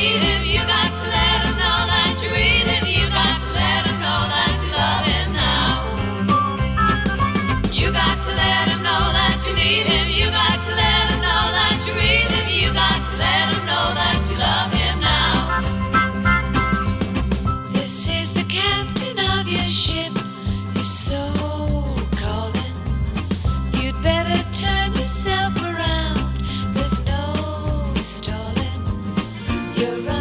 need him. You got to let him know that you need him. You got to let him know that you love him now. You got to let him know that you need him. You got to let him know that you need him. You got to let him know that you love him now. This is the captain of your ship. Your soul calling. You'd better turn yourself around. There's no stalling. You're